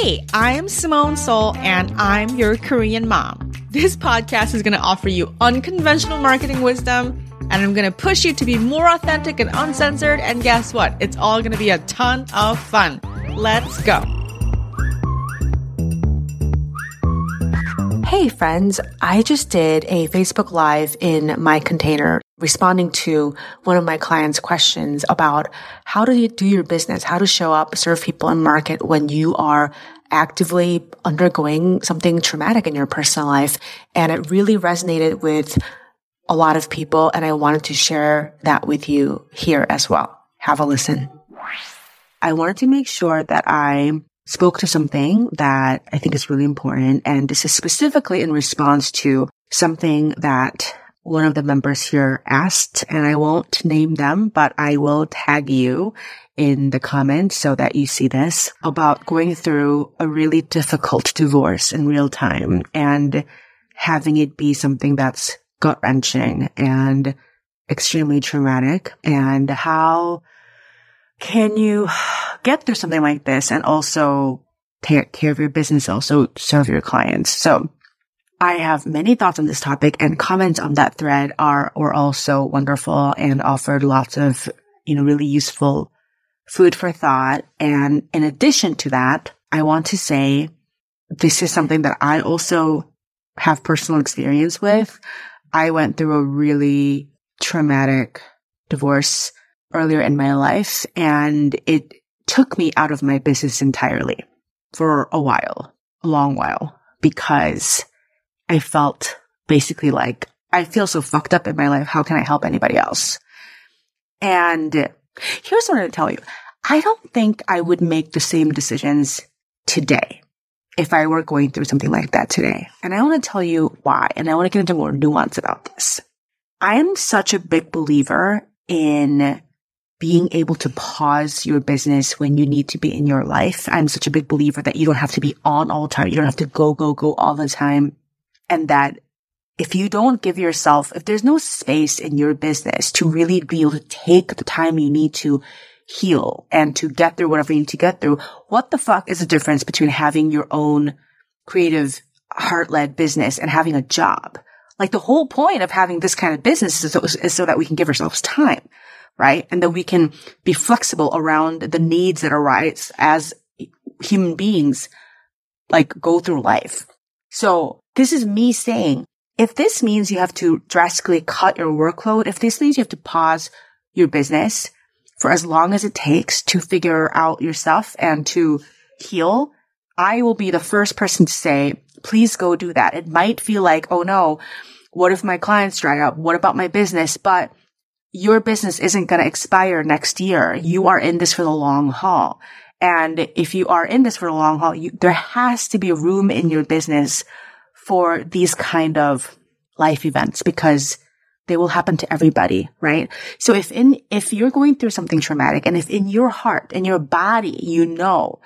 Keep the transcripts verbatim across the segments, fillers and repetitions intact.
Hey, I'm Simone Seol, and I'm your Korean mom. This podcast is going to offer you unconventional marketing wisdom, and I'm going to push you to be more authentic and uncensored. And guess what? It's all going to be a ton of fun. Let's go. Hey friends, I just did a Facebook Live in my container responding to one of my clients' questions about how do you do your business, how to show up, serve people and market when you are actively undergoing something traumatic in your personal life. And it really resonated with a lot of people, and I wanted to share that with you here as well. Have a listen. I wanted to make sure that I spoke to something that I think is really important. And this is specifically in response to something that one of the members here asked, and I won't name them, but I will tag you in the comments so that you see this, about going through a really difficult divorce in real time and having it be something that's gut-wrenching and extremely traumatic, and how can you get through something like this and also take care of your business, also serve your clients. So I have many thoughts on this topic, and comments on that thread are, were also wonderful and offered lots of, you know, really useful food for thought. And in addition to that, I want to say this is something that I also have personal experience with. I went through a really traumatic divorce earlier in my life, and it took me out of my business entirely for a while, a long while, because I felt basically like, I feel so fucked up in my life. How can I help anybody else? And here's what I'm going to tell you. I don't think I would make the same decisions today if I were going through something like that today. And I want to tell you why. And I want to get into more nuance about this. I am such a big believer in being able to pause your business when you need to be in your life. I'm such a big believer that you don't have to be on all the time. You don't have to go, go, go all the time. And that if you don't give yourself, if there's no space in your business to really be able to take the time you need to heal and to get through whatever you need to get through, what the fuck is the difference between having your own creative, heart-led business and having a job? Like, the whole point of having this kind of business is so, is so that we can give ourselves time, right? And that we can be flexible around the needs that arise as human beings, like, go through life. So this is me saying, if this means you have to drastically cut your workload, if this means you have to pause your business for as long as it takes to figure out your stuff and to heal, I will be the first person to say, please go do that. It might feel like, oh no, what if my clients dry up? What about my business? But your business isn't going to expire next year. You are in this for the long haul. And if you are in this for the long haul, you, there has to be room in your business for these kind of life events, because they will happen to everybody, right? So if in, if you're going through something traumatic, and if in your heart, in your body, you know,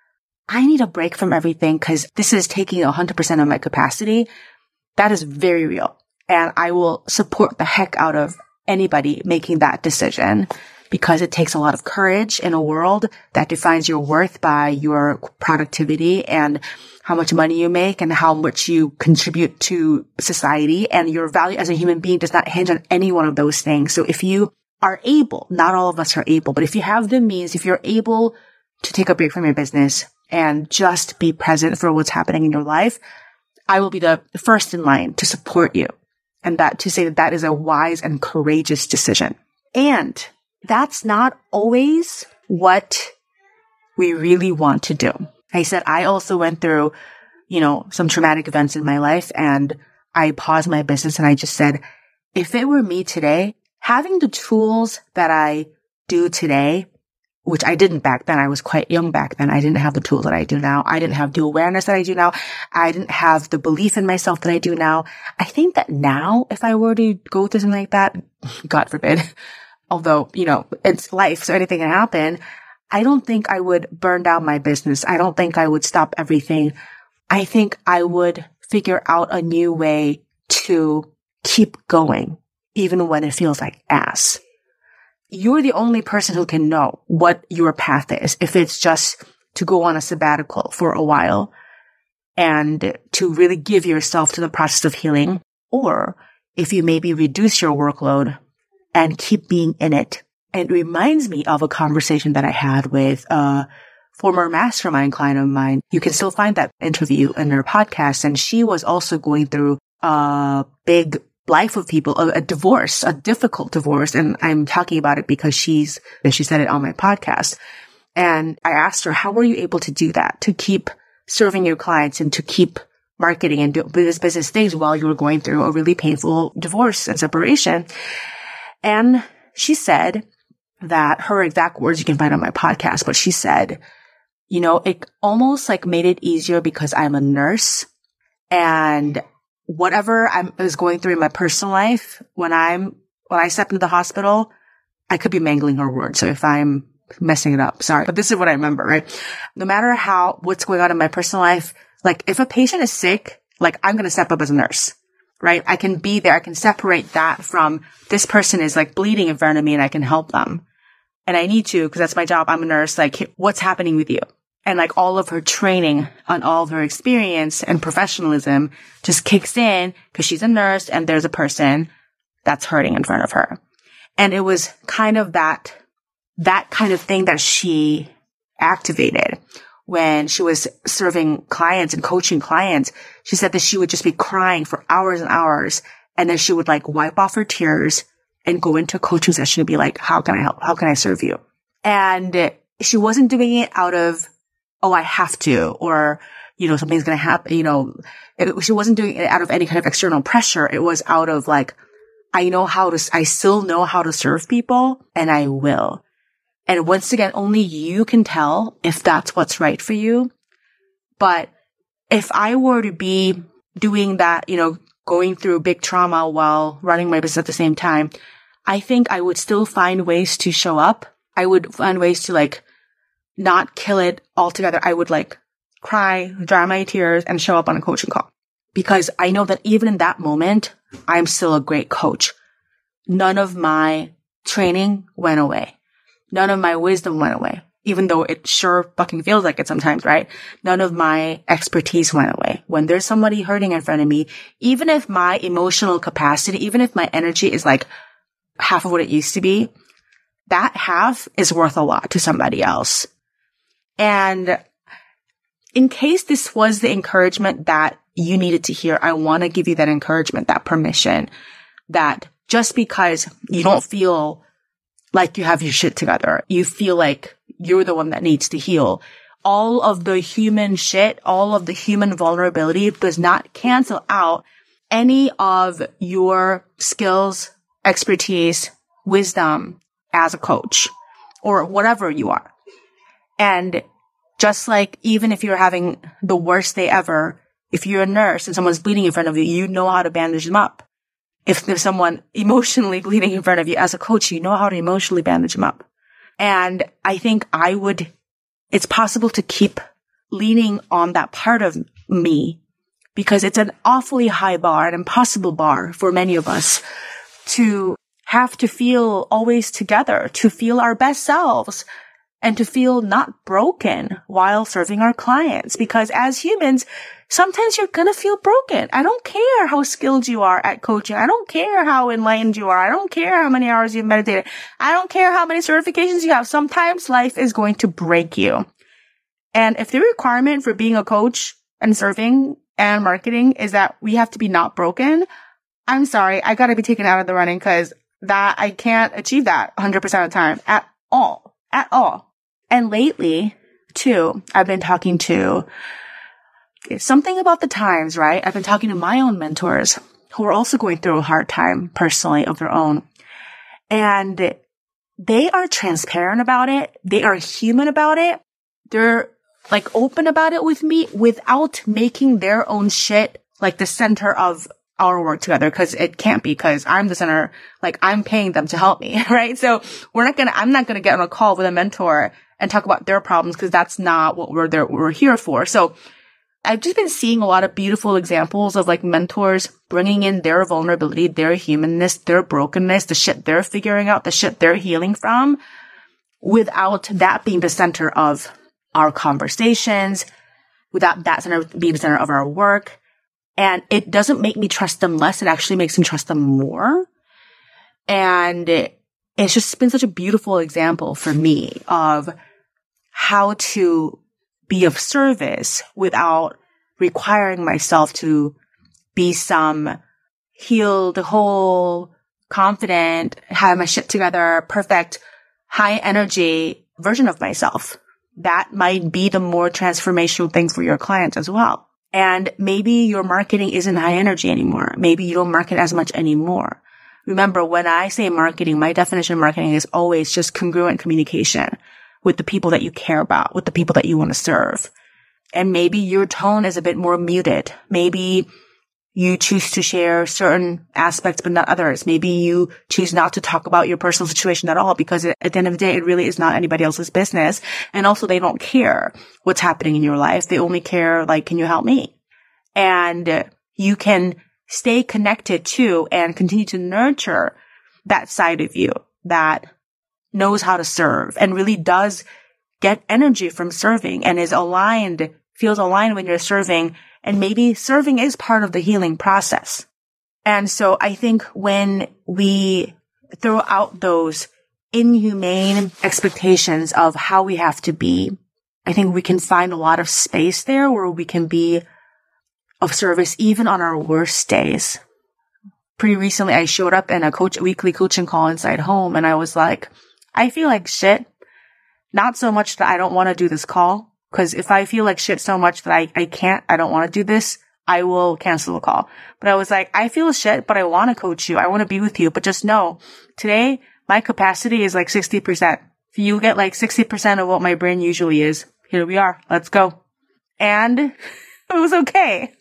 I need a break from everything because this is taking one hundred percent of my capacity, that is very real. And I will support the heck out of anybody making that decision, because it takes a lot of courage in a world that defines your worth by your productivity and how much money you make and how much you contribute to society. And your value as a human being does not hinge on any one of those things. So if you are able, not all of us are able, but if you have the means, if you're able to take a break from your business and just be present for what's happening in your life, I will be the first in line to support you. And that to say that that is a wise and courageous decision. And that's not always what we really want to do. I said, I also went through, you know, some traumatic events in my life, and I paused my business and I just said, if it were me today, having the tools that I do today, which I didn't back then, I was quite young back then. I didn't have the tools that I do now. I didn't have the awareness that I do now. I didn't have the belief in myself that I do now. I think that now, if I were to go through something like that, God forbid, although, you know, it's life, so anything can happen, I don't think I would burn down my business. I don't think I would stop everything. I think I would figure out a new way to keep going, even when it feels like ass. You're the only person who can know what your path is. If it's just to go on a sabbatical for a while and to really give yourself to the process of healing, or if you maybe reduce your workload and keep being in it. It reminds me of a conversation that I had with a former mastermind client of mine. You can still find that interview in her podcast. And she was also going through a big life of people, a, a divorce, a difficult divorce. And I'm talking about it because she's, and she said it on my podcast. And I asked her, how were you able to do that, to keep serving your clients and to keep marketing and do business, business things while you were going through a really painful divorce and separation? And she said that her exact words you can find on my podcast, but she said, you know, it almost like made it easier because I'm a nurse, and whatever I was going through in my personal life, when I'm, when I step into the hospital, I could be mangling her words. So if I'm messing it up, sorry, but this is what I remember, right? No matter how, what's going on in my personal life, like if a patient is sick, like I'm going to step up as a nurse, right? I can be there. I can separate that from this person is like bleeding in front of me and I can help them. And I need to, because that's my job. I'm a nurse. Like, what's happening with you? And like all of her training and all of her experience and professionalism just kicks in because she's a nurse and there's a person that's hurting in front of her. And it was kind of that, that kind of thing that she activated when she was serving clients and coaching clients. She said that she would just be crying for hours and hours. And then she would like wipe off her tears and go into a coaching session and be like, how can I help? How can I serve you? And she wasn't doing it out of, oh, I have to, or, you know, something's going to happen. You know, it, she wasn't doing it out of any kind of external pressure. It was out of like, I know how to, I still know how to serve people and I will. And once again, only you can tell if that's what's right for you. But if I were to be doing that, you know, going through big trauma while running my business at the same time, I think I would still find ways to show up. I would find ways to like not kill it altogether. I would like cry, dry my tears, and show up on a coaching call. Because I know that even in that moment, I'm still a great coach. None of my training went away. None of my wisdom went away. Even though it sure fucking feels like it sometimes, right? None of my expertise went away. When there's somebody hurting in front of me, even if my emotional capacity, even if my energy is like half of what it used to be, that half is worth a lot to somebody else. And in case this was the encouragement that you needed to hear, I want to give you that encouragement, that permission, that just because you don't feel like you have your shit together, you feel like you're the one that needs to heal. All of the human shit, all of the human vulnerability does not cancel out any of your skills, expertise, wisdom as a coach or whatever you are. And just like even if you're having the worst day ever, if you're a nurse and someone's bleeding in front of you, you know how to bandage them up. If there's someone emotionally bleeding in front of you as a coach, you know how to emotionally bandage them up. And I think I would, it's possible to keep leaning on that part of me because it's an awfully high bar, an impossible bar for many of us to have to feel always together, to feel our best selves and to feel not broken while serving our clients. Because as humans, sometimes you're going to feel broken. I don't care how skilled you are at coaching. I don't care how enlightened you are. I don't care how many hours you've meditated. I don't care how many certifications you have. Sometimes life is going to break you. And if the requirement for being a coach and serving and marketing is that we have to be not broken, I'm sorry. I got to be taken out of the running because that I can't achieve that one hundred percent of the time at all, at all. And lately, too, I've been talking to something about the times, right? I've been talking to my own mentors who are also going through a hard time personally of their own. And they are transparent about it. They are human about it. They're like open about it with me without making their own shit like the center of our work together. Cause it can't be because I'm the center. Like I'm paying them to help me, right? So we're not gonna, I'm not gonna get on a call with a mentor and talk about their problems because that's not what we're there, we're here for. So I've just been seeing a lot of beautiful examples of like mentors bringing in their vulnerability, their humanness, their brokenness, the shit they're figuring out, the shit they're healing from without that being the center of our conversations, without that center being the center of our work. And it doesn't make me trust them less. It actually makes me trust them more. And it, it's just been such a beautiful example for me of how to be of service without requiring myself to be some healed, whole, confident, have my shit together, perfect, high energy version of myself. That might be the more transformational thing for your clients as well. And maybe your marketing isn't high energy anymore. Maybe you don't market as much anymore. Remember, when I say marketing, my definition of marketing is always just congruent communication with the people that you care about, with the people that you want to serve. And maybe your tone is a bit more muted. Maybe you choose to share certain aspects, but not others. Maybe you choose not to talk about your personal situation at all, because at the end of the day, it really is not anybody else's business. And also, they don't care what's happening in your life. They only care, like, can you help me? And you can stay connected to and continue to nurture that side of you that knows how to serve and really does get energy from serving and is aligned, feels aligned when you're serving. And maybe serving is part of the healing process. And so I think when we throw out those inhumane expectations of how we have to be, I think we can find a lot of space there where we can be of service even on our worst days. Pretty recently, I showed up in a coach weekly coaching call inside home, and I was like, I feel like shit. Not so much that I don't want to do this call. Because if I feel like shit so much that I, I can't, I don't want to do this, I will cancel the call. But I was like, I feel shit, but I want to coach you. I want to be with you. But just know, today, my capacity is like sixty percent. If you get like sixty percent of what my brain usually is, here we are. Let's go. And it was okay.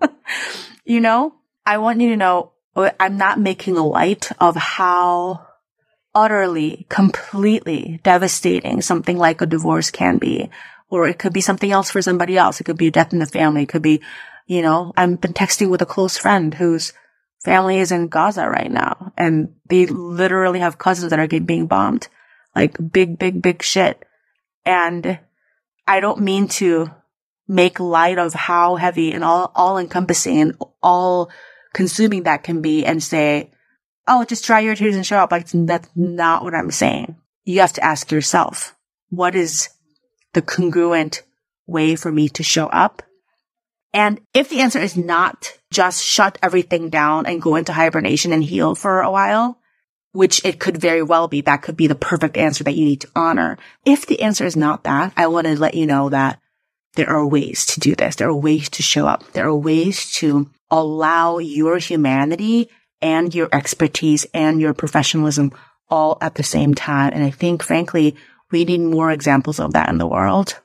You know, I want you to know, I'm not making light of how utterly, completely devastating something like a divorce can be. Or it could be something else for somebody else. It could be a death in the family. It could be, you know, I've been texting with a close friend whose family is in Gaza right now. And they literally have cousins that are getting being bombed. Like big, big, big shit. And I don't mean to make light of how heavy and all, all encompassing and all consuming that can be and say, oh, just dry your tears and show up. Like, that's not what I'm saying. You have to ask yourself, what is the congruent way for me to show up? And if the answer is not just shut everything down and go into hibernation and heal for a while, which it could very well be, that could be the perfect answer that you need to honor. If the answer is not that, I want to let you know that there are ways to do this. There are ways to show up. There are ways to allow your humanity and your expertise and your professionalism all at the same time. And I think, frankly, we need more examples of that in the world.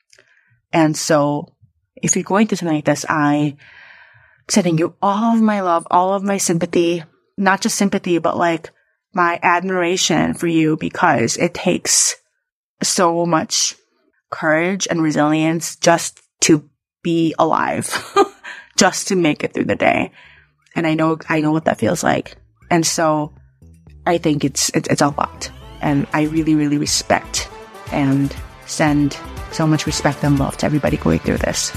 And so if you're going through something like this, I'm sending you all of my love, all of my sympathy, not just sympathy, but like my admiration for you, because it takes so much courage and resilience just to be alive, just to make it through the day. And I know, I know what that feels like. And so I think it's, it's, it's a lot. And I really, really respect and send so much respect and love to everybody going through this.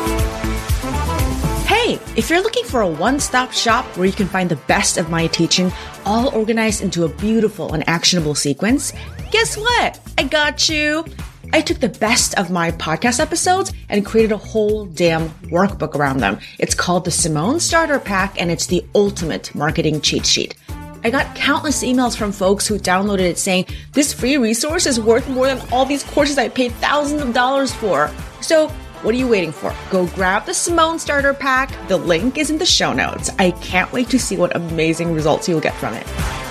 Hey, if you're looking for a one-stop shop where you can find the best of my teaching, all organized into a beautiful and actionable sequence, guess what? I got you. I took the best of my podcast episodes and created a whole damn workbook around them. It's called the Simone Starter Pack, and it's the ultimate marketing cheat sheet. I got countless emails from folks who downloaded it saying, this free resource is worth more than all these courses I paid thousands of dollars for. So what are you waiting for? Go grab the Simone Starter Pack. The link is in the show notes. I can't wait to see what amazing results you'll get from it.